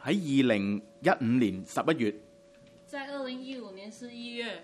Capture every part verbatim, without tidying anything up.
喺二零一五年十一月， 在二零一五年十一月，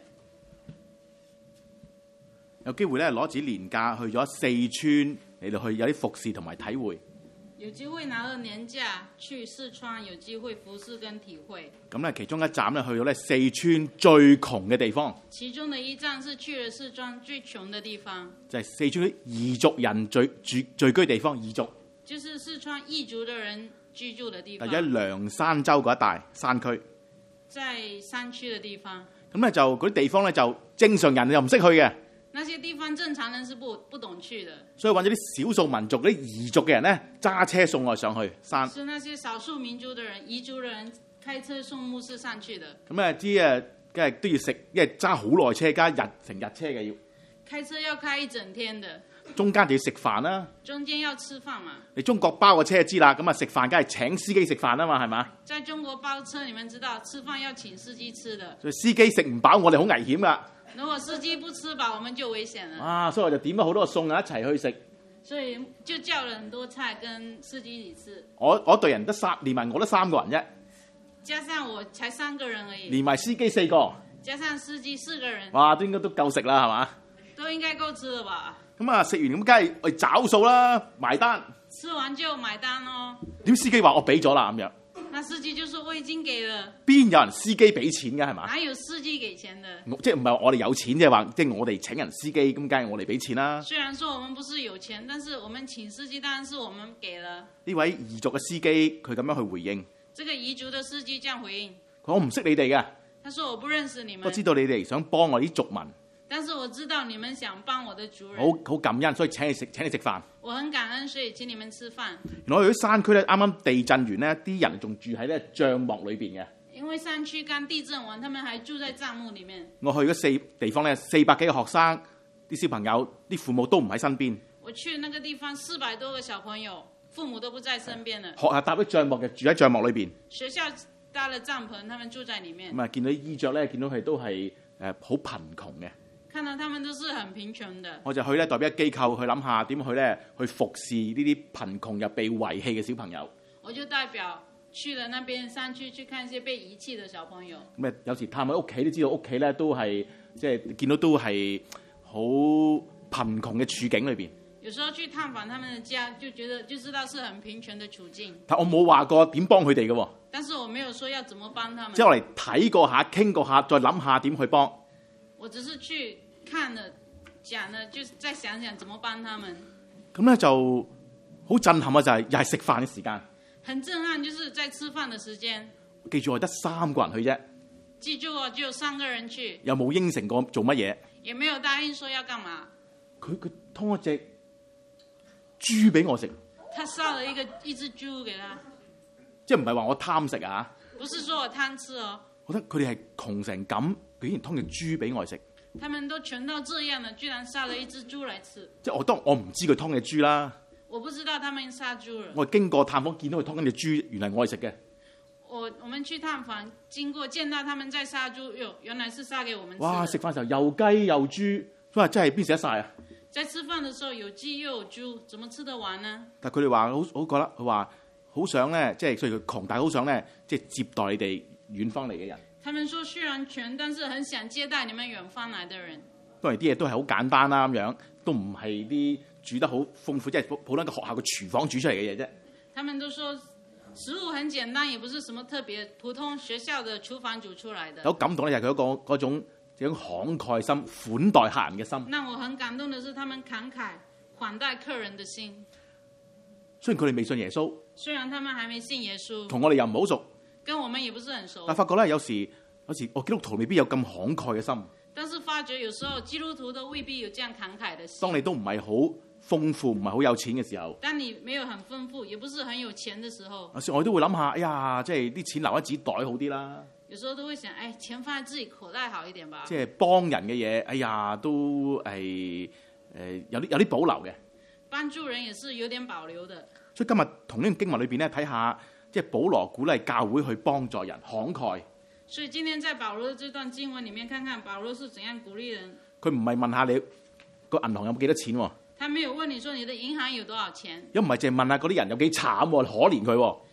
有機會咧攞自己年假去咗四川嚟到去有啲服侍同埋體會。 有機會拿了年假去四川，有機會服侍跟體會。 咁咧，其中一站咧去到咧四川最窮嘅地方。 其中的一站是去了四川最窮的地方， 就係四川啲彝族人聚聚聚居地方，彝族。 就是四川彝族的人居住的地方。 就喺涼山州嗰一帶山區。 在山區的地方。 咁咧就嗰啲地方咧就正常人又唔識去嘅。 那些地方正常人是不不懂去的， 所以揾咗啲少數民族、啲彝族嘅人咧揸車送我上去山。 是那些少數民族的人、彝族的人開車送牧師上去的。 咁啊啲誒，梗係都要食，因為揸好耐車，加日成日車嘅要。 開車要開一整天的。 中間就要食飯啦。 中間要吃飯嘛。 你中國包個車就知啦，咁啊食飯梗係請司機食飯啊嘛，係嘛？ 在中國包車，你們知道吃飯要請司機吃的。 所以司機食唔飽，我哋好危險噶。 如果司機不吃飽，我們就危險了。 啊，所以我就點咗好多個餸啊，一齊去食。 所以就叫了很多菜跟司機一起吃。 我我隊人得三，連埋我得三個人啫。 加上我才三個人而已。 連埋司機四個。 加上司機四個人。 哇，都應該都夠食啦，係嘛？ 都應該夠吃了吧？ 咁啊，食完咁梗係去找數啦，埋單。 吃完就買單咯。 點司機話我俾咗啦咁樣？ 那司機就說我已經給了。 邊有人司機俾錢嘅係嘛？ 哪有司機給錢的？ 即係唔係我哋有錢，即係話即係我哋請人司機，咁梗係我哋俾錢啦。 雖然說我們不是有錢，但是我們請司機，當然是我們給了。 呢位彝族嘅司機佢咁樣去回應。 這個彝族的司機這樣回應。 佢話我唔識你哋嘅。 他說我不認識你們。 我知道你哋想幫我啲族民。 但是我知道你們想幫我的族人， 好好感恩，所以請你食請你食飯。 我很感恩，所以請你們吃飯。 原來去啲山區咧，啱啱地震完咧，啲人仲住喺咧帳幕裏邊嘅。 因為山區剛地震完，他們還住在帳幕裡面。 我去嗰四地方咧，四百幾個學生，啲小朋友，啲父母都唔喺身邊。 我去那個地方，四百多個小朋友，父母都不在身邊了。 學校搭啲帳幕嘅，住喺帳幕裏邊。 學校搭了帳篷，他們住在裡面。 咁啊，見到啲衣着咧，見到佢都係誒好貧窮嘅。 看到他們都是很貧窮的， 我就去咧代表機構去諗下點去咧去服侍呢啲貧窮又被遺棄嘅小朋友。 我就代表去了那邊山區去看一些被遺棄的小朋友。 咁啊，有時探喺屋企都知道屋企咧都係即係見到都係好貧窮嘅處境裏邊。 有時候去探訪他們的家，就覺得就知道是很貧窮的處境。 但我冇話過點幫佢哋嘅。 但是我沒有說要怎麼幫他們。 即係我嚟睇過下，傾過下，再諗下點去幫。 我只是去看了、講了，就再想想怎麼幫他們。 咁咧就好震撼啊！就係又係食飯嘅時間。 很震撼，就是在吃飯嘅時間。 記住我得三個人去啫。 記住我只有三個人去。 又冇應承過做乜嘢。 也沒有答應說要幹嘛。 佢佢劏一隻豬俾我食。 他殺了一個一隻豬給他。 即係唔係話我貪食啊？ 不是說我貪吃哦。 我覺得佢哋係窮成咁，竟然劏隻豬俾我食。 他們都窮到這樣了，居然殺了一隻豬來吃。 即係我當我唔知佢劏隻豬啦。 我不知道他們殺豬了。 我經過探訪見到佢劏緊隻豬，原來我係食嘅。 我我們去探訪，經過見到他們在殺豬，喲，原來是殺給我們吃。 哇！食飯時候又雞又豬，哇！真係邊食得晒啊！ 在吃飯的時候有雞又有豬，怎麼吃得完呢？ 但係佢哋話好好覺得，佢話好想咧，即係雖然佢窮，但係好想咧，即係接待你哋遠方嚟嘅人。 他們說雖然窮，但是很想接待你們遠方來的人。 當然啲嘢都係好簡單啦，咁樣都唔係啲煮得好豐富，即係普通一個學校嘅廚房煮出嚟嘅嘢啫。 他們都說食物很簡單，也不是什麼特別，普通學校的廚房煮出來的。 有感動咧，就係佢嗰個嗰種這種慷慨心、款待客人嘅心。 那我很感動的是，他們慷慨款待客人的心。 雖然佢哋未信耶穌， 雖然他們還沒信耶穌， 同我哋又唔好熟， 跟我們也不是很熟。 但發覺咧，有時有時我基督徒未必有咁慷慨嘅心。 但是發覺有時候基督徒都未必有這樣慷慨的心。 當你都唔係好豐富，唔係好有錢嘅時候， 當你沒有很豐富，也不是很有錢的時候， 有時我都會諗下，哎呀，即係啲錢留喺自己袋好啲啦。 有時候都會想，哎，錢放在自己口袋好一點吧。 即係幫人嘅嘢，哎呀，都係誒、呃、有啲有啲保留嘅。 幫助人也是有點保留的。 所以今日同呢段經文裏邊咧，睇下即係保羅鼓勵教會去幫助人，慷慨。 所以今天在保羅的這段經文裡面，看看保羅是怎樣鼓勵人。 佢唔係問下你個銀行有冇幾多錢喎？ 他沒有問你說你的銀行有多少錢。 又唔係淨係問下嗰啲人有幾慘喎，可憐佢喎。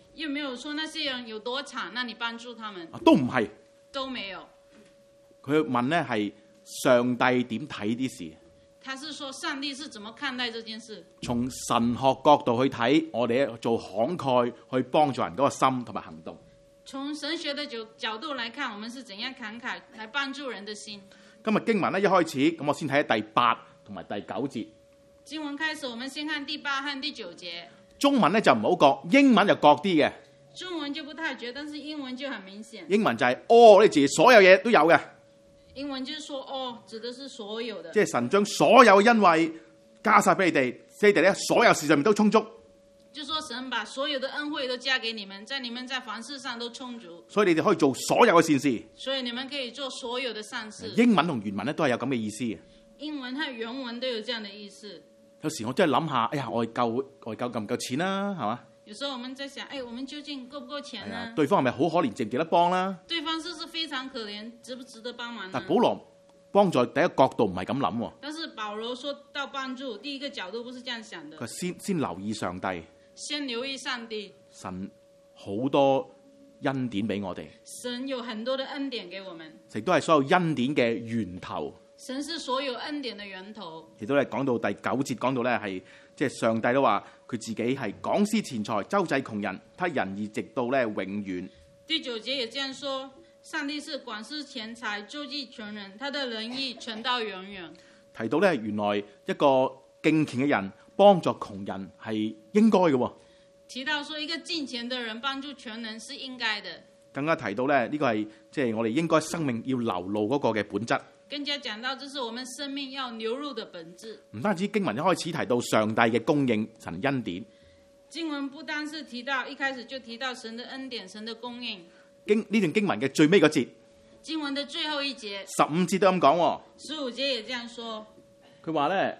又沒有說那些人有多慘，那你幫助他們， 都唔係。 都沒有。 佢問呢係上帝點睇啲事？ 他是說上帝是怎麼看待這件事？ 從神學角度去睇，我哋做慷慨去幫助人嗰個心同埋行動。 從神學的角角度來看，我們是怎樣慷慨來幫助人的心？ 今日經文咧一開始，咁我先睇下第八同埋第九節。 經文開始，我們先看第八和第九節。 中文咧就唔好覺，英文就覺啲嘅。 中文就不太覺，但是英文就很明顯。 英文就係、是、哦，呢字所有嘢都有嘅。 英文就是說哦，指的是所有的。 即係神將所有恩惠加晒俾你哋，你哋咧所有事上面都充足。 就說神把所有的恩惠都加給你們，在你們在凡事上都充足。 所以你哋可以做所有嘅善事。 所以你們可以做所有的善事。 英文同原文咧都係有咁嘅意思嘅。 英文和原文都有這樣的意思。 有時我真係諗下，哎呀，我哋夠我哋夠夠唔夠錢啦，係嘛？ 有時候我們在想，哎，我們究竟夠不夠錢呢？ 對方係咪好可憐，值唔值得幫啦？ 對方是不是非常可憐，值不值得幫忙呢？ 但保羅幫助第一個角度唔係咁諗喎。 但是保羅說到幫助，第一個角度不是這樣想的。 佢先先留意上帝， 先留意上帝。 神好多恩典俾我哋。 神有很多的恩典給我們， 亦都係所有恩典嘅源頭。 神是所有恩典的源頭。 亦都係講到第九節，講到咧係即係上帝都話佢自己係廣施錢財，周濟窮人，他仁義直到咧永遠。 第九節也這樣說，上帝是廣施錢財，周濟窮人，他的仁義存到永遠。 提到咧原來一個敬虔嘅人幫助窮人係應該嘅。 提到說一個敬虔的人幫助窮人是應該的。 更加提到咧呢個係即係我哋應該生命要流露嗰個嘅本質。 更加講到，這是我們生命要流入的本質。 唔單止經文一開始提到上帝嘅供應，神恩典。 經文不單是提到一開始就提到神的恩典、神的供應。 經呢段經文嘅最尾嗰節， 經文的最後一節， 十五節都咁講。 十五節也這樣說。 佢話咧，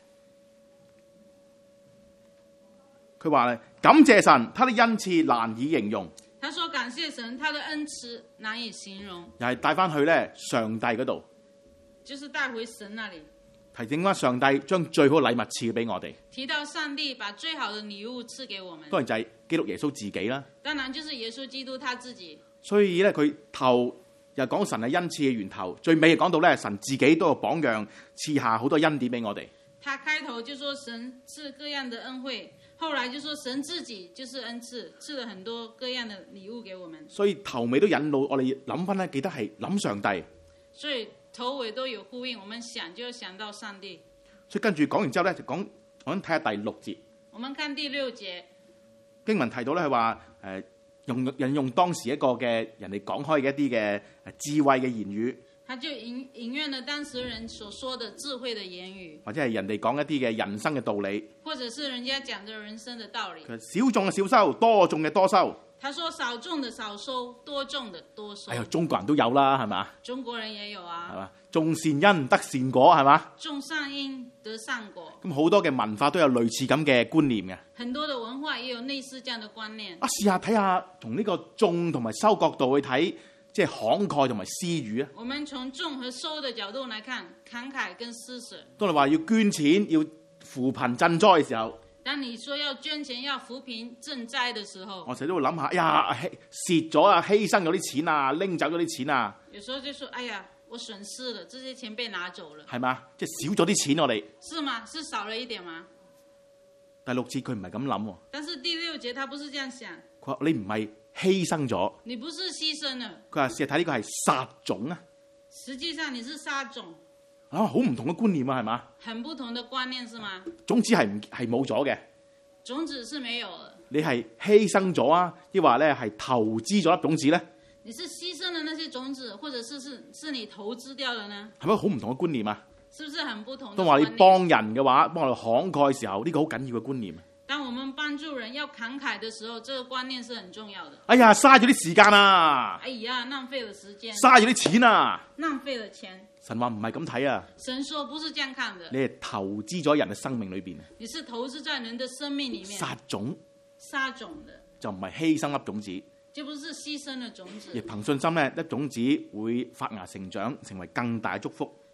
佢話咧，感謝神，他的恩賜難以形容。 他說感謝神，他的恩賜難以形容。 又係帶翻去咧上帝嗰度。 就是帶回神那裡， 提醒翻上帝將最好禮物賜俾我哋。 提到上帝把最好的禮物賜給我們， 當然就係基督耶穌自己啦。 當然就是耶穌基督他自己。 所以咧，佢頭又講神係恩賜嘅源頭，最尾又講到咧神自己都有榜樣，賜下好多恩典俾我哋。 他開頭就說神賜各樣的恩惠，後來就說神自己就是恩賜，賜了很多各樣的禮物給我們。 所以頭尾都引導我哋諗翻咧，記得係諗上帝。 所以頭尾都有呼應，我們想就想到上帝。 所以跟住講完之後咧，就講我哋睇下第六節。 我們看第六節經文提到咧，佢話誒用引用當時一個嘅人哋講開嘅一啲嘅智慧嘅言語。 他就引引用了當時人所說的智慧的言語， 或者係人哋講一啲嘅人生嘅道理， 或者是人家講的人生的道理。 少種嘅少收，多種嘅多收。 他說少種的少收，多種的多收。 哎呀，中國人都有啦，係嘛？ 中國人也有啊， 係嘛？種善因得善果，係嘛？ 種善因得善果。 咁好多嘅文化都有類似咁嘅觀念嘅。 很多的文化也有類似這樣的觀念。 啊，試下睇下從呢個種同埋收角度去睇，即係慷慨同埋施予啊。 我們從種和收的角度來看，慷慨跟施捨。 當你話要捐錢、要扶貧賑災嘅時候， 當你說要捐錢、要扶貧賑災的時候， 我成日都會諗下，哎呀，蝕咗啊，犧牲咗啲錢啊，拎走咗啲錢啊。 有時候就說，哎呀，我損失了，這些錢被拿走了， 係嘛？即係少咗啲錢我哋。 是嗎？是少了一點嗎？ 第六節佢唔係咁諗喎。 但是第六節他不是這樣想。 佢話你唔係犧牲咗， 你不是犧牲了。 佢話試下睇呢個係撒種啊。 實際上你是撒種。 啊，好唔同嘅觀念啊，係嘛？ 很不同的觀念是嗎？ 種子係唔係冇咗嘅？ 種子是沒有了。 你係犧牲咗啊，抑或咧係投資咗粒種子咧？ 你是犧牲了那些種子，或者是是是你投資掉了呢？ 係咪好唔同嘅觀念啊？ 是不是很不同的觀念？ 當話你幫人嘅話，幫我哋慷慨嘅時候，呢個好緊要嘅觀念。 當我們幫助人要慷慨的時候，這個觀念是很重要的。 哎呀，嘥咗啲時間啊！ 哎呀，浪費了時間。 嘥咗啲錢啊！ 浪費了錢。 神話唔係咁睇啊！ 神說不是這樣看的。 你係投資咗人嘅生命裏邊。 你是投資在人的生命裏面。 撒種。 撒種的。就唔係犧牲粒種子。 就不是犧牲了種子。 亦憑信心咧，粒種子會發芽成長，成為更大嘅祝福。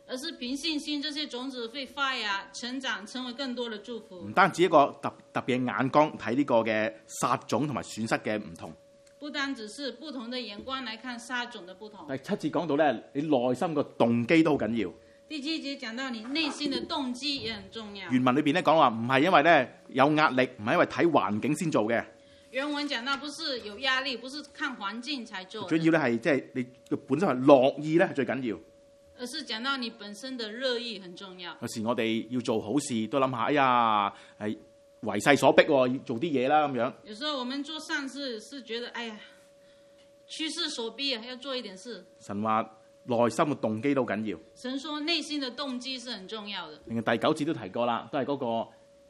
而是憑信心，這些種子會發芽、成長，成為更多的祝福。 唔單止一個特特別嘅眼光睇呢個嘅撒種同埋損失嘅唔同。 不單只是不同的眼光來看撒種的不同。 第七節講到咧，你內心個動機都好緊要。 第七節講到你內心的動機也很重要。 原文裏邊咧講話唔係因為咧有壓力，唔係因為睇環境先做嘅。 原文講到不是有壓力，不是看環境才做。 最要咧係即係你個本身係樂意咧係最緊要。 而是講到你本身的熱意很重要。 有時我哋要做好事都諗下，哎呀係為勢所逼喎，要做啲嘢啦咁樣。 有時候我們做善事是覺得，哎呀趨勢所逼啊，要做一點事。 神話內心嘅動機都緊要。 神說內心的動機是很重要的。 另外第九節都提過啦，都係嗰個。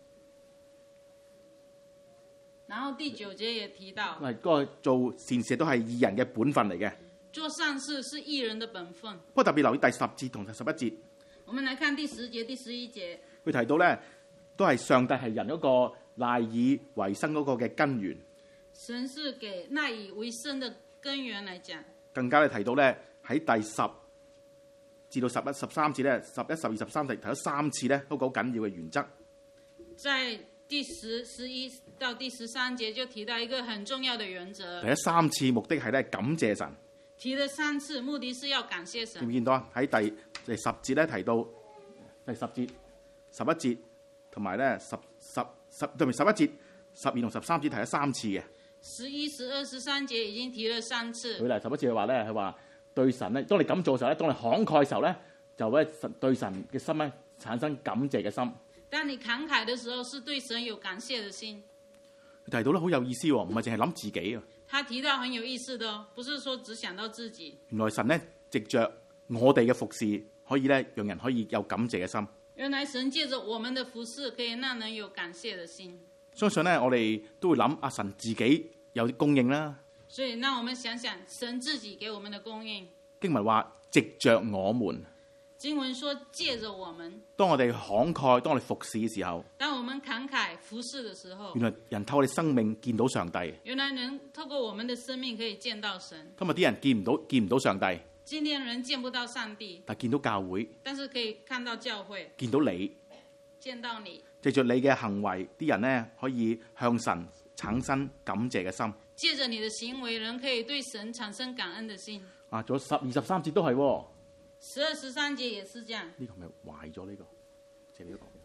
然後第九節也提到， 係嗰個做善事都係義人嘅本分嚟嘅。 做善事是義人的本分。 不過特別留意第十節同第十一節。 我們來看第十節、第十一節。 佢提到咧，都係上帝係人嗰個賴以為生嗰個嘅根源。 神是給賴以為生的根源來講。 更加咧提到咧喺第十至到十一、十三節咧，十一、十二、十三節提咗三次咧，都好緊要嘅原則。 在第十、十一到第十三節就提到一個很重要的原則。 第一三次目的係咧感謝神。 提了三次，目的是要感謝神。 見唔見到啊？喺第第十節咧提到第十節、十一節同埋咧十十十對唔十一節、十二同十三節提咗三次嘅。 十一、十二、十三節已經提了三次。 佢嚟十一節嘅話咧，佢話對神咧，當你咁做嘅時候咧，當你慷慨嘅時候咧，就咧對神嘅心咧產生感謝嘅心。 當你慷慨嘅時候，是對神有感謝嘅心。 佢提到咧好有意思喎，唔係淨係諗自己啊。 他提到很有意思的，不是說只想到自己。 原來神咧藉着我哋嘅服侍，可以咧讓人可以有感謝嘅心。 原來神借着我們的服侍，可以讓人有感謝的心。 相信咧，我哋都會諗阿神自己有啲供應啦。 所以，讓我們想想神自己給我們的供應。 經文話藉着我們。 經文說借着我們。 當我哋慷慨，當我哋服侍嘅時候， 當我們慷慨服侍的時候， 原來人透過我哋生命見到上帝。 原來人透過我們的生命可以見到神。 今日啲人見唔到見唔到上帝， 今天人見不到上帝， 但見到教會， 但是可以看到教會， 見到你， 見到你， 藉着你嘅行為，啲人咧可以向神產生感謝嘅心。 借着你的行為，人可以對神產生感恩的心。 啊，仲有十二十三節都係喎。 十二十三節也是這樣。 呢個係咪壞咗呢個？借你呢個。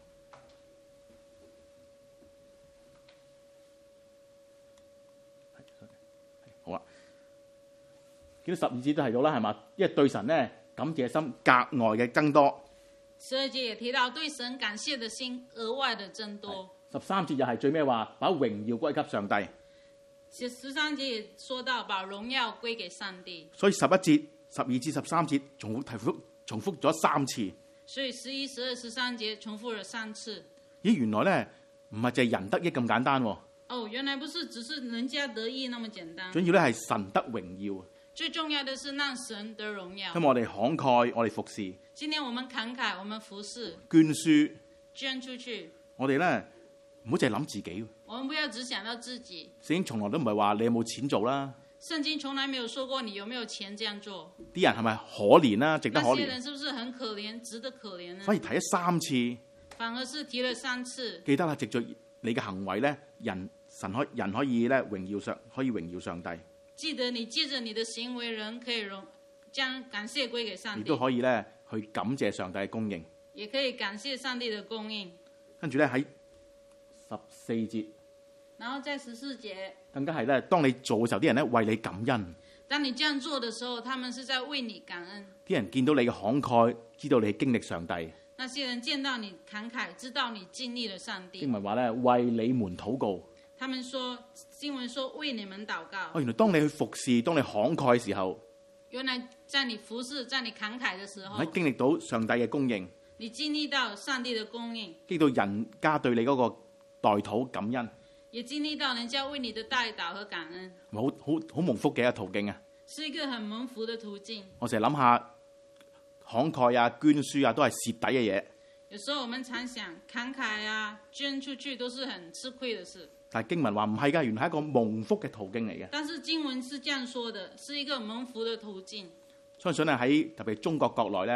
好啦，見到十二節都提到啦，係嘛？因為對神咧感謝心格外嘅增多。 十二節也提到對神感謝的心額外的增多。 十三節又係最尾話把榮耀歸給上帝。 十三節也說到把榮耀歸給上帝。 所以十一節、十二至十三節重複提復重複咗三次。 所以十一、十二、十三節重複了三次。 咦，原來咧唔係淨係人得益咁簡單喎。 哦，原來不是只是人家得益那麼簡單。 總要咧係神得榮耀。 最重要的是讓神得榮耀。 咁我哋慷慨，我哋服侍。 今天我們慷慨，我們服侍。 捐書。 捐出去。 我哋咧唔好淨係諗自己。 我們不要只想到自己。 聖經從來都唔係話你有冇錢做啦。 聖經從來沒有說過你有沒有錢這樣做。 啲人係咪可憐啦？值得可憐。 那些人是不是很可憐，值得可憐呢？ 反而提咗三次。 反而是提了三次。 記得啦，藉著你嘅行為咧，人神可人可以咧榮耀上，可以榮耀上帝。 記得你借着你的行為，人可以榮將感謝歸給上帝。 亦都可以咧去感謝上帝嘅供應。 也可以感謝上帝的供應。 跟住咧喺十四節。 然後在十四節， 更加係咧，當你做嘅時候，啲人咧為你感恩。 當你這樣做的時候，他們是在為你感恩。 啲人見到你嘅慷慨，知道你經歷上帝。 那些人見到你慷慨，知道你經歷了上帝。 經文話咧，為你們禱告。 他們說，經文說為你們禱告。 哦，原來當你去服侍，當你慷慨嘅時候， 原來在你服侍，在你慷慨嘅時候， 喺經歷到上帝嘅供應， 你經歷到上帝嘅供應， 經歷到人家對你嗰個代禱感恩。 也經歷到人家為你的代禱和感恩， 好好好蒙福嘅一個途徑啊！ 是一個很蒙福的途徑。 我成日諗下慷慨啊、捐書啊，都係蝕底嘅嘢。 有時候我們常想慷慨啊、捐出去都是很吃虧的事。 但係經文話唔係㗎，原來係一個蒙福嘅途徑嚟嘅。 但是經文是這樣說的，是一個蒙福的途徑。 相信咧喺特別中國國內咧，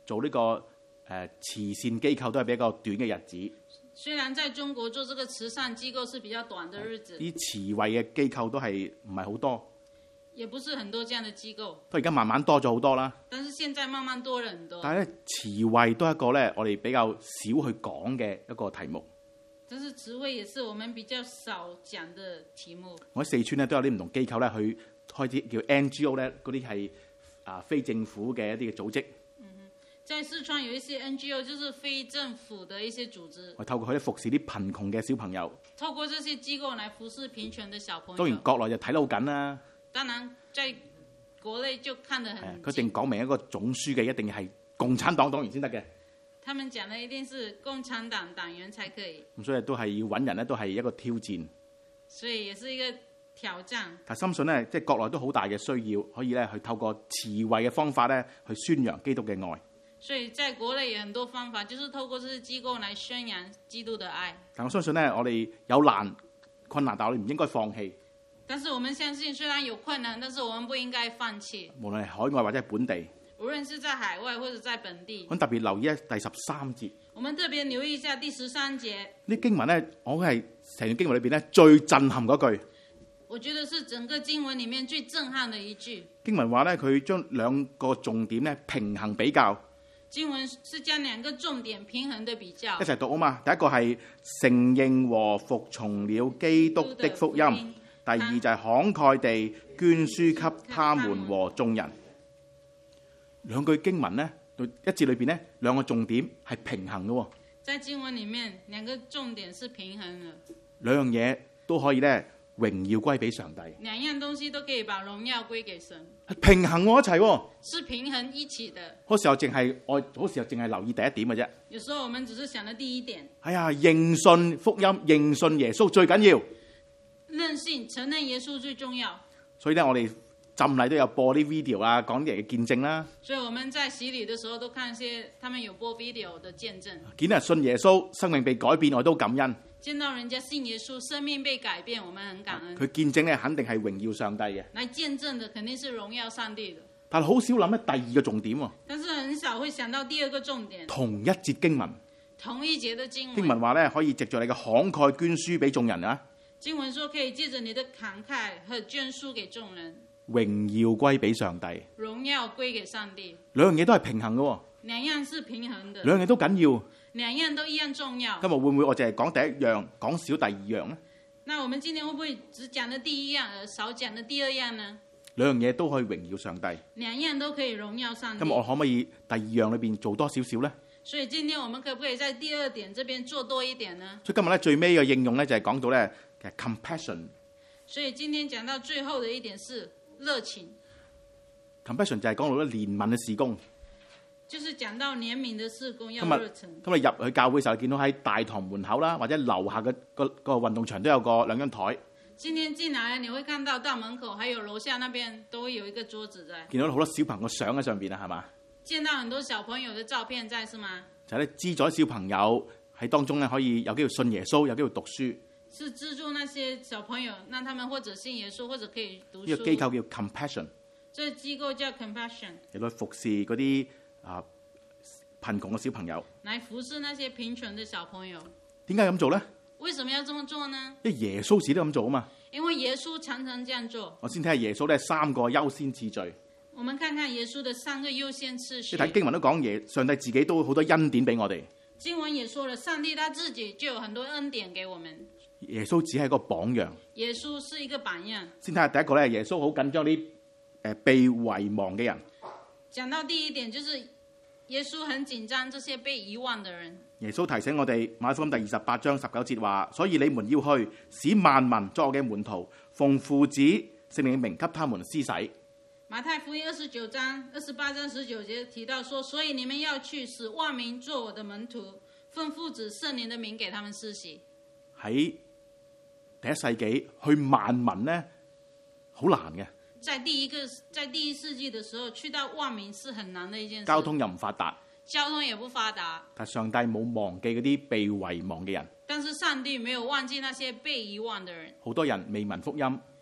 做呢、這個誒、呃、慈善機構都係比較短嘅日子。 雖然在中國做這個慈善機構是比較短的日子， 啲慈惠嘅機構都係唔係好多， 也不是很多這樣的機構。 都而家慢慢多咗好多啦。 但是現在慢慢多了很多。 但係咧，慈惠都係一個咧，我哋比較少去講嘅一個題目。 但是慈惠也是我們比較少講的題目。 我喺四川咧都有啲唔同機構咧去開啲叫 N G O 咧，嗰啲係啊非政府嘅一啲嘅組織。 在四川有一些 N G O， 就是非政府的一些組織。 我透過佢哋服侍啲貧窮嘅小朋友。 透過這些機構來服侍貧窮的小朋友。 當然國內就睇得好緊啦。 當然，在國內就看得很緊。 佢淨講明一個總書記一定係共產黨黨員先得嘅。 他們講的一定是共產黨黨員才可以。 咁所以都係要揾人咧，都係一個挑戰。 所以也是一個挑戰。 但深信咧，即係國內都好大嘅需要，可以咧去透過慈惠嘅方法咧去宣揚基督嘅愛。 所以在國內有很多方法，就是透過這些機構來宣揚基督的愛。 但我相信咧，我哋有難困難，但我哋唔應該放棄。 但是我們相信，雖然有困難，但是我們不應該放棄。 無論係海外或者係本地， 無論是在海外或者在本地。 我特別留意咧第十三節。 我們特別留意一下第十三節。 呢經文咧，我係成段經文裏邊咧最震撼嗰句。 我覺得是整個經文裡面最震撼的一句。 經文話咧，佢將兩個重點咧平衡比較。 經文是將兩個重點平衡的比較。 一齊讀啊嘛！第一個係承認和服從了基督的福音，第二就係慷慨地捐輸給他們和眾人。兩句經文咧，一節裏邊咧，兩個重點係平衡嘅喎。 在經文裡面，兩個重點是平衡嘅。 兩樣嘢都可以咧，榮耀歸俾上帝。 兩樣東西都可以把榮耀歸給神。 平衡我一齊喎。 是平衡一起的。 嗰時候淨係我，嗰時候淨係留意第一點嘅啫。 有時候我們只是想到第一點。 哎呀，認信福音，認信耶穌最緊要。 認信承認耶穌最重要。 所以咧，我哋浸禮都有播啲 video 啊，講啲人嘅見證啦。 所以我們在洗禮的時候都看一些，他們有播 video 的見證。 見到人信耶穌，生命被改變，我都感恩。 見到人家信耶穌，生命被改變，我們很感恩。 佢見證咧，肯定係榮耀上帝嘅。 來見證的肯定是榮耀上帝的。 但係好少諗咧第二個重點喎。 但是很少會想到第二個重點。 同一節經文。 同一節的經文。 經文話咧，可以藉助你嘅慷慨捐輸俾眾人啊。 經文說可以借着你的慷慨和捐輸給眾人。 榮耀歸俾上帝。 榮耀歸給上帝。 兩樣嘢都係平衡嘅喎。 兩樣是平衡的。 兩樣都緊要。 兩樣都一樣重要。 今日會唔會我淨係講第一樣，講少第二樣呢？ 那我們今天會不會只講的第一樣，而少講的第二樣呢？ 兩樣嘢都可以榮耀上帝。 兩樣都可以榮耀上帝。 今日我可唔可以第二樣裏邊做多少少呢？ 所以今天我們可不可以在第二點這邊做多一點呢？ 所以今日咧最尾嘅應用咧就係講到咧其實 compassion。 所以今天講到最後的一點是熱情。 compassion 就係講到咧憐憫嘅事工。 就是講到憐憫的事工要熱情。 今日入去教會嘅時候，見到喺大堂門口啦，或者樓下嘅個個運動場都有個兩張台。 今天進來，你會看到大門口，還有樓下那邊都會有一個桌子在。 見到好多小朋友相喺上邊啊，係嘛？ 見到很多小朋友的照片在，是嗎？ 就係咧資助小朋友喺當中咧，可以有機會信耶穌，有機會讀書。 是資助那些小朋友，讓他們或者信耶穌，或者可以讀書。 呢個機構叫 compassion。 這個機構叫 compassion。 嚟到服侍嗰啲啊貧窮嘅小朋友。 來服侍那些貧窮的小朋友。 點解咁做咧？ 為什麼要這麼做呢？ 因為耶穌自己都咁做啊嘛。 因為耶穌常常這樣做。我先睇下耶穌咧三個優先次序。 我們看看耶穌的三個優先次序。 你睇經文都講耶，上帝自己都好多恩典俾我哋。 經文也說了，上帝他自己就有很多恩典給我們。 耶穌只係一個榜樣。 耶穌是一個榜樣。 先睇下第一個咧，耶穌好緊張啲誒被遺忘嘅人。 講到第一點，就是耶穌很緊張這些被遺忘的人。 耶穌提醒我哋，馬太福音第二十八章十九節話：所以你們要去，使萬民作我嘅門徒，奉父子聖靈嘅名給他們施洗。 馬太福音二十九章二十八章十九節提到說，所以你們要去，使萬民做我的門徒，奉父子聖靈的名給他們施洗。喺第一世紀去萬民呢，好難嘅。 在第一個在第一世紀的時候，去到萬民是很難的一件事。 交通又唔發達， 交通也不發達。 但上帝冇忘記嗰啲被遺忘嘅人。 但是上帝沒有忘記那些被遺忘的人。 好多人未聞福音。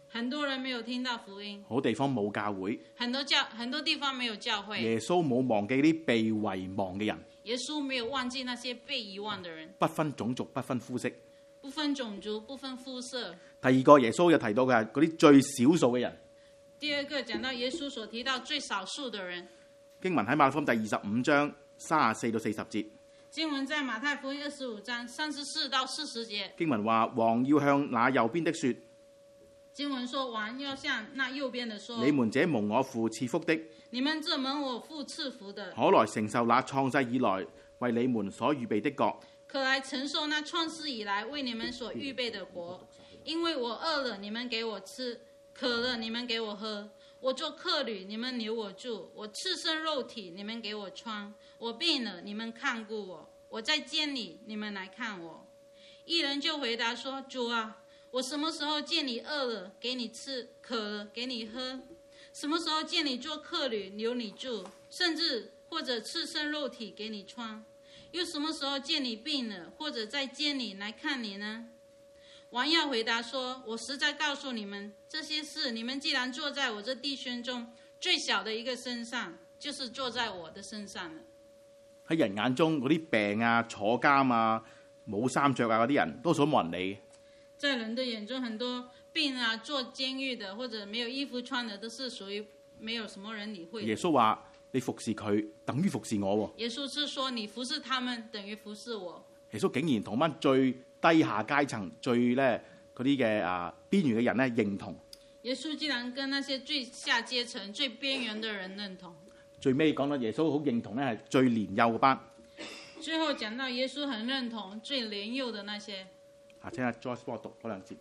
很多人沒有聽到福音， 好多地方冇教會， 很多教很多地方沒有教會。 耶穌冇忘記啲被遺忘嘅人， 耶穌沒有忘記那些被遺忘的人， 不分種族，不分膚色。 不分種族，不分膚色。 第二個耶穌有提到嘅係嗰啲最少數嘅人。 第二個講到耶穌所提到最少數的人。 經文喺馬太福音第二十五章三十四到四十節。 經文在馬太福音二十五章三十四到四十節。 經文話：王要向那右邊的說。 經文說：王要向那右邊的說。 你們這蒙我父賜福的， 你們這蒙我父賜福的， 可來承受那創世以來為你們所預備的國。 可來承受那創世以來為你們所預備的國。因為我餓了，你們給我吃；渴了，你們給我喝；我做客旅，你們留我住；我赤身肉體，你們給我穿；我病了，你們看顧我；我在監裡，你們來看我。義人就回答說：主啊，我什麼時候見你餓了，給你吃；渴了，給你喝？什麼時候見你做客旅，留你住，甚至或者赤身肉體給你穿？又什麼時候見你病了，或者在監裡來看你呢？王要回答說：我實在告訴你們，這些事你們既然坐在我這弟兄中最小的一個身上，就是坐在我的身上了。 喺人眼中，嗰啲病啊、坐監啊、冇衫着啊嗰啲人，多數冇人理。 在人的眼中，很多病啊、坐監獄的或者沒有衣服穿的，都是屬於沒有什麼人理會的。 耶穌話：你服侍佢，等於服侍我。 耶穌是說，你服侍他們，等於服侍我。 耶穌竟然同班最低下階層、最咧嗰啲嘅啊邊緣嘅人咧認同。 耶穌竟然跟那些最下階層、最邊緣的人認同。 最尾講到耶穌好認同咧係最年幼嘅班。 最後講到耶穌很認同最年幼的那些。 啊，請阿 Joyce 幫我讀嗰兩節。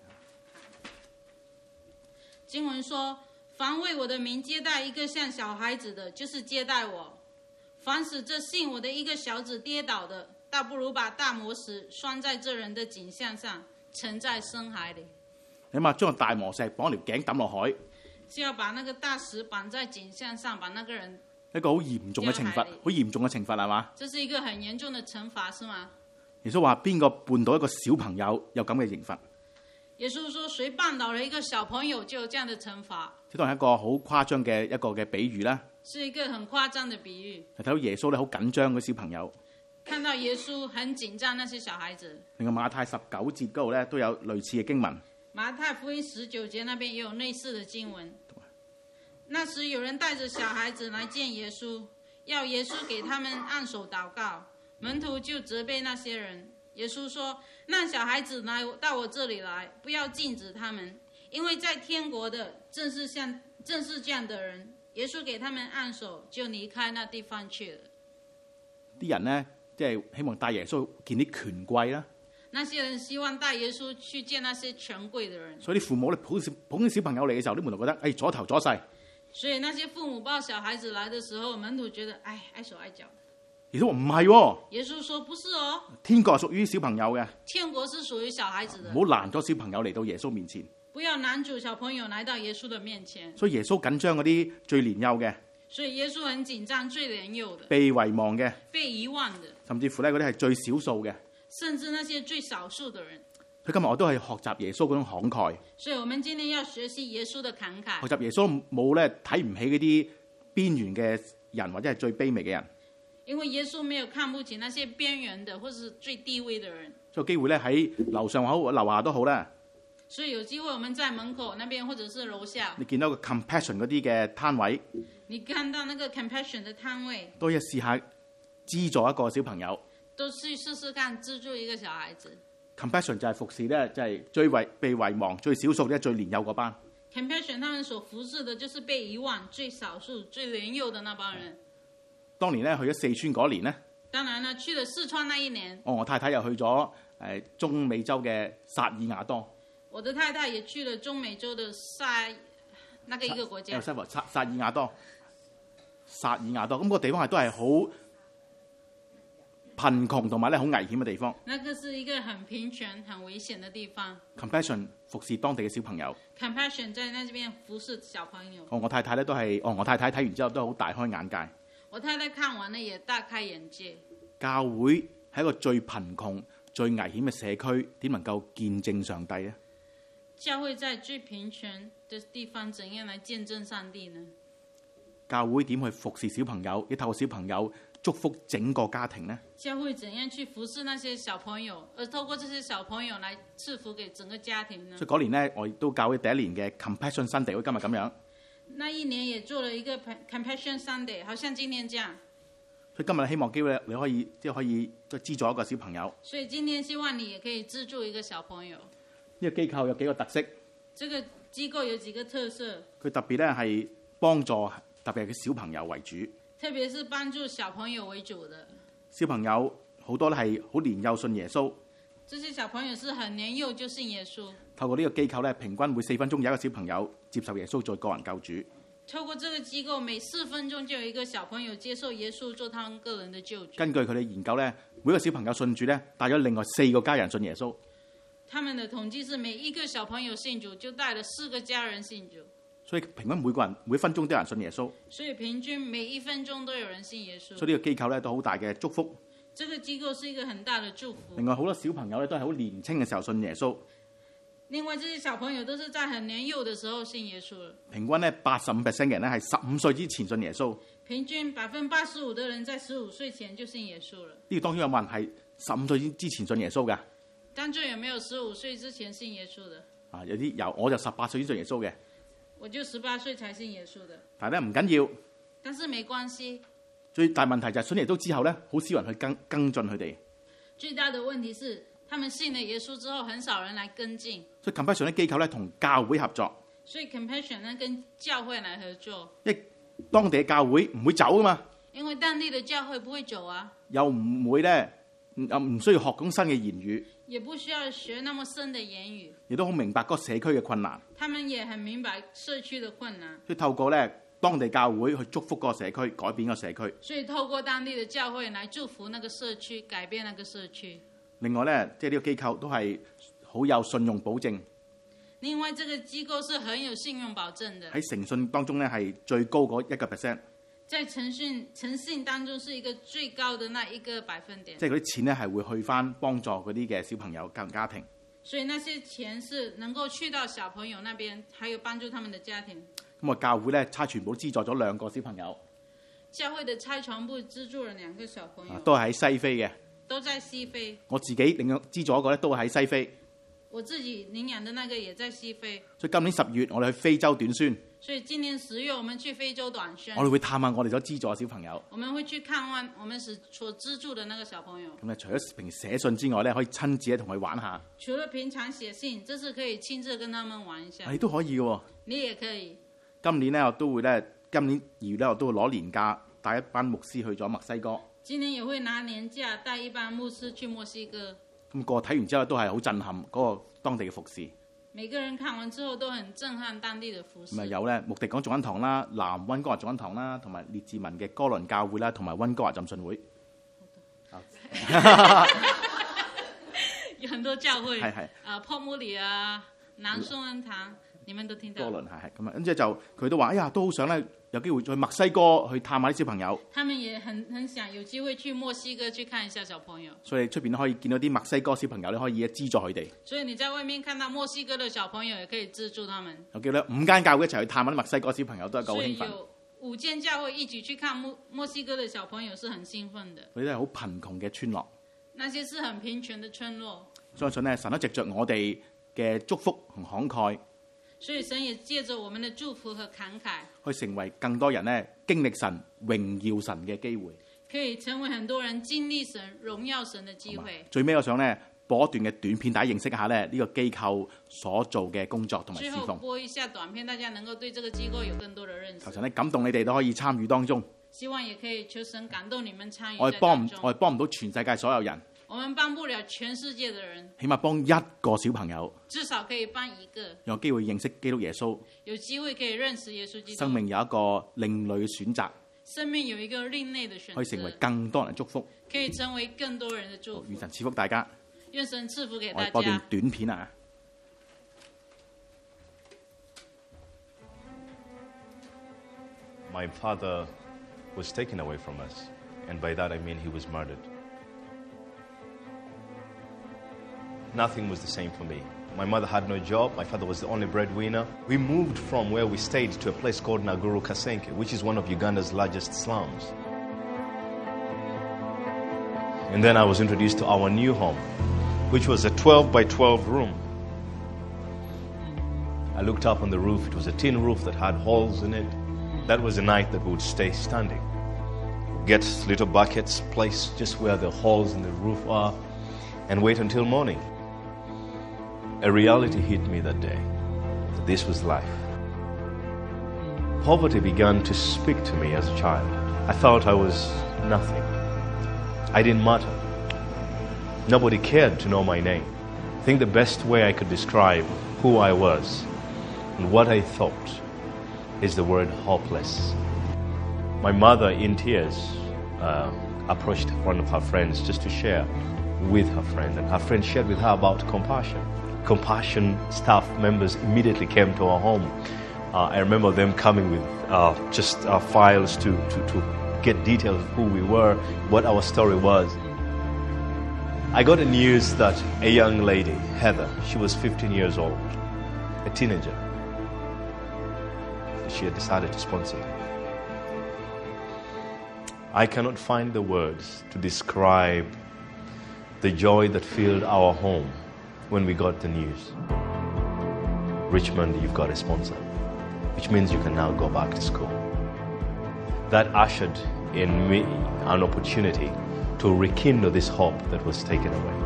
經文說：凡為我的名接待一個像小孩子的，就是接待我；凡使這信我的一個小子跌倒的，倒不如把大磨石拴在這人的頸項上，沉在深海裏。 你嘛將個大磨石綁條頸抌落海， 是要把那個大石綁在頸項上，把那個人一個好嚴重嘅懲罰，好嚴重嘅懲罰係嘛？ 這是一個很嚴重的懲罰，是嗎？ 耶穌話：邊個絆倒一個小朋友有咁嘅刑罰？ 耶穌說：誰絆倒了一個小朋友就有這樣的懲罰。 呢個係一個好誇張嘅一個嘅比喻啦。 是一個很誇張的比喻。 睇到耶穌咧好緊張嘅小朋友。 看到耶穌很緊張那些小孩子。 另外馬太十九節嗰度咧都有類似嘅經文。 馬太福音十九節那邊也有類似的經文。那時有人帶着小孩子來見耶穌，要耶穌給他們按手禱告。門徒就責備那些人。耶穌說：讓小孩子來到我這裡來，不要禁止他們，因為在天國的正是像正是這樣的人。耶穌給他們按手，就離開那地方去了。 啲人呢，即係希望帶耶穌見啲權貴啦。 那些人希望帶耶穌去見那些權貴的人。 所以啲父母咧抱小捧啲小朋友嚟嘅時候，啲門徒覺得誒、哎、左頭左勢。 所以那些父母抱小孩子來的時候，門徒覺得唉礙手礙腳。 耶穌話唔係喎。 耶穌說不是哦。 天國係屬於小朋友嘅。 天國是屬於小孩子的。 唔好攔咗小朋友嚟到耶穌面前。 不要攔住小朋友來到耶穌的面前。 所以耶穌緊張嗰啲最年幼嘅。 所以耶穌很緊張最年幼的。 被遺忘嘅。 被遺忘的。甚至乎咧嗰啲係最少數嘅。 甚至那些最少數的人。 佢今日我都係學習耶穌嗰種慷慨。 所以我們今天要學習耶穌的慷慨。 學習耶穌冇咧睇唔起嗰啲邊緣嘅人或者係最卑微嘅人。 因為耶穌沒有看不起那些邊緣的或是最低微的人。 有機會咧喺樓上好樓下都好啦。 所以有機會我們在門口那邊或者是樓下。 你見到個 compassion 嗰啲嘅攤位。 你看到那個 compassion 的攤位。 都要試下資助一個小朋友。 都去試試看資助一個小孩子。 compassion 就係服侍咧，就係最為被遺忘、最少數咧、最年幼嗰班。 compassion 他們所服侍的，就是被遺忘、最少數、最年幼的那幫人。 當年咧去咗四川嗰年咧， 當然啦，去了四川那一年。 哦，我太太又去咗誒中美洲嘅薩爾瓦多。 我的太太也去了中美洲的薩那個一個國家。 薩薩薩爾瓦多，薩爾瓦多咁、那個地方係都係好貧窮同埋咧好危險嘅地方。 那個是一個很貧窮、很危險的地方。 compassion 服侍當地嘅小朋友。 compassion 在那邊服侍小朋友。 哦，我太太咧都係，哦，我太太睇完之後都好大開眼界。 我太太看完了也大開眼界。 教會係一個最貧窮、最危險嘅社區，點能夠見證上帝呢？ 教會在最貧窮的地方，怎樣來見證上帝呢？ 教會點去服侍小朋友，亦透過小朋友祝福整個家庭呢？ 教會怎樣去服侍那些小朋友，而透過這些小朋友來賜福給整個家庭呢？ 所以嗰年呢，我亦都教會第一年嘅 Compassion Sunday，好似今日咁樣。 那一年也做了一個 Compassion Sunday，好像今天這樣。 所以今日希望機會你可以即係可以資助一個小朋友。 所以今天希望你也可以資助一個小朋友。 呢個機構有幾個特色？ 這個機構有幾個特色？ 佢特別咧係幫助特別係嘅小朋友為主。 特別是幫助小朋友為主的。 小朋友好多咧係好年幼信耶穌。 這些小朋友是很年幼就信耶穌。 透過呢個機構咧，平均每四分鐘有一個小朋友接受耶穌做個人救主。 透過這個機構，每四分鐘就有一個小朋友接受耶穌做他們個人的救主。 根據佢哋研究咧，每個小朋友信主咧，帶咗另外四個家人信耶穌。 他們的統計是每一個小朋友信主，就帶了四個家人信主。 所以平均每個人每分鐘都有人信耶穌。 所以平均每一分鐘都有人信耶穌。 所以呢個機構咧都好大嘅祝福。 這個機構是一個很大的祝福。 另外好多小朋友咧都係好年輕嘅時候信耶穌。 另外，這些小朋友都是在很年幼的時候信耶穌了。 平均咧八十五 percent 嘅人咧係十五歲之前信耶穌。 平均百分之八十五的人在十五歲前就信耶穌了。 呢個當中有冇人係十五歲之前信耶穌㗎？ 當中有沒有十五歲之前信耶穌的？ 啊，有啲有，我就十八歲先信耶穌嘅。 我就十八歲才信耶穌的。 但係咧唔緊要。 但是沒關係。 最大問題就係信耶穌之後咧，好少人去跟跟進佢哋。 最大的問題是，他們信了耶穌之後，很少人來跟進。 所以 Compassion 啲機構咧同教會合作。 所以 Compassion 呢跟教會來合作。 因為當地嘅教會唔會走啊嘛。 因為當地嘅教會不會走啊。 又唔會咧，又唔需要學咁新嘅言語。 也不需要學那麼深的言語。 亦都好明白嗰個社區嘅困難。 他們也很明白社區的困難。 所以透過咧當地教會去祝福嗰個社區，改變個社區。 所以透過當地的教會來祝福那個社區，改變那個社區。 另外咧，即係呢個機構都係好有信用保證。 另外，這個機構是很有信用保證的。 喺誠信當中咧，係最高嗰一個 percent。 在誠信誠信當中，是一個最高的那一個百分點。 即係嗰啲錢咧，係會去翻幫助嗰啲嘅小朋友、家庭家庭。 所以那些錢是能夠去到小朋友那邊，還有幫助他們的家庭。 咁啊，教會咧差傳部資助咗兩個小朋友。 教會的差傳部資助了兩個小朋友， 都係喺西非嘅。 都在西非。 我自己領養資助一個咧，都喺西非。 我自己領養的那個也在西非。 所以今年十月我哋去非洲短宣。 所以今年十月我們去非洲短宣。 我哋會探下我哋所資助嘅小朋友。 我們會去看望我們所資助的那個小朋友。 咁咧，除咗平時寫信之外咧，可以親自咧同佢玩下。 除了平常寫信，這次可以親自跟他們玩一下。 你都可以嘅。 你也可以。 今年咧，我都會咧，今年二月咧，我都會攞年假帶一班牧師去咗墨西哥。 今年也會拿年假帶一班牧師去墨西哥。 咁個睇完之後都係好震撼嗰個當地嘅服侍。 每個人看完之後都很震撼當地的服侍。 咁啊有咧，穆迪港眾恩堂啦、南溫哥華眾恩堂啦，同埋列治文嘅哥倫教會啦，同埋溫哥華浸信會。 有很多教會。 係係。 啊，泡沫里啊，南宋恩堂，你們都聽到。 哥倫係係咁啊，跟住就佢都話：哎呀，都好想咧有機會去墨西哥去探下啲小朋友。 他們也很很想有機會去墨西哥去看一下小朋友。 所以出邊都可以見到啲墨西哥小朋友，你可以資助佢哋。 所以你在外面看到墨西哥的小朋友，也可以資助他們。 有叫咧五間教會一齊去探下啲墨西哥小朋友，都係夠興奮。 所以有五間教會一起去看墨墨西哥的小朋友，是很興奮的。 佢哋係好貧窮嘅村落。 那些是很貧窮的村落。相信咧，神都藉着我哋嘅祝福同慷慨。 所以神也借着我們的祝福和慷慨， 去成為更多人咧經歷神、榮耀神嘅機會。 可以成為很多人經歷神、榮耀神嘅機會。 最尾我想咧播一段嘅短片，大家認識一下咧呢個機構所做嘅工作同埋侍奉。 最後播一下短片，大家能夠對這個機構有更多的認識。 求神咧感動你哋都可以參與當中。 希望也可以求神感動你們參與。 我哋幫唔我哋幫唔到全世界所有人。 我們幫不了全世界的人， 起碼幫一個小朋友， 至少可以幫一個， 有機會認識基督耶穌， 有機會可以認識耶穌基督， 生命有一個另類嘅選擇， 生命有一個另類的選擇， 可以成為更多人的祝福， 可以成為更多人的祝福。 願神賜福大家， 願神賜福給大家。 我播段短片啊。 My father was taken away from us, and by that I mean he was murdered. nothing was the same for me. My mother had no job. My father was the only breadwinner. We moved from where we stayed to a place called Naguru Kasenke, which is one of Uganda's largest slums. And then I was introduced to our new home, which was a twelve by twelve room. I looked up on the roof. It was a tin roof that had holes in it. That was the night that we would stay standing. Get little buckets placed just where the holes in the roof are and wait until morning. A reality hit me that day. That this was life. Poverty began to speak to me as a child. I felt I was nothing. I didn't matter. Nobody cared to know my name. I think the best way I could describe who I was and what I thought is the word hopeless. My mother, in tears, uh, approached one of her friends just to share with her friend, and her friend shared with her about compassion. Compassion staff members immediately came to our home. Uh, I remember them coming with uh, just uh, files to, to, to get details of who we were, what our story was. I got the news that a young lady, Heather, she was fifteen years old, a teenager. She had decided to sponsor me. I cannot find the words to describe the joy that filled our home when we got the news. Richmond, you've got a sponsor, which means you can now go back to school. That ushered in me an opportunity to rekindle this hope that was taken away.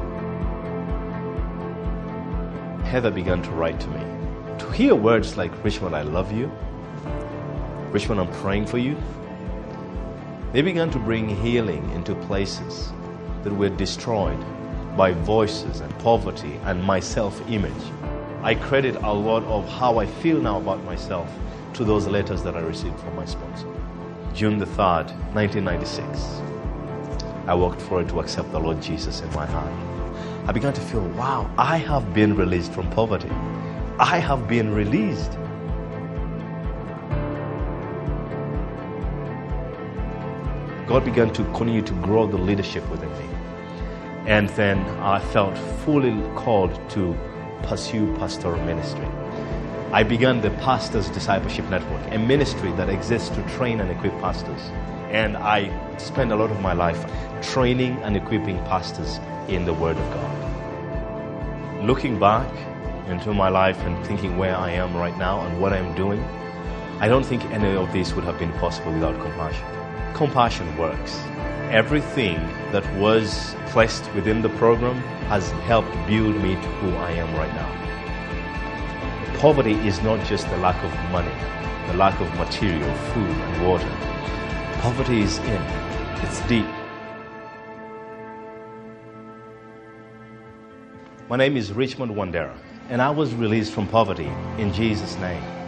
Heather began to write to me. To hear words like, Richmond, I love you. Richmond, I'm praying for you. They began to bring healing into places that were destroyed by voices and poverty and my self-image. I credit a lot of how I feel now about myself to those letters that I received from my sponsor. June the third, nineteen ninety-six, I walked forward to accept the Lord Jesus in my heart. I began to feel, wow, I have been released from poverty. I have been released. God began to continue to grow the leadership within me. And then I felt fully called to pursue pastoral ministry. I began the Pastors Discipleship Network, a ministry that exists to train and equip pastors. And I spend a lot of my life training and equipping pastors in the Word of God. Looking back into my life and thinking where I am right now and what I'm doing, I don't think any of this would have been possible without compassion. Compassion works. Everything that was placed within the program has helped build me to who I am right now. Poverty is not just the lack of money, the lack of material, food and water. Poverty is in, it's deep. My name is Richmond Wandera, and I was released from poverty in Jesus' name.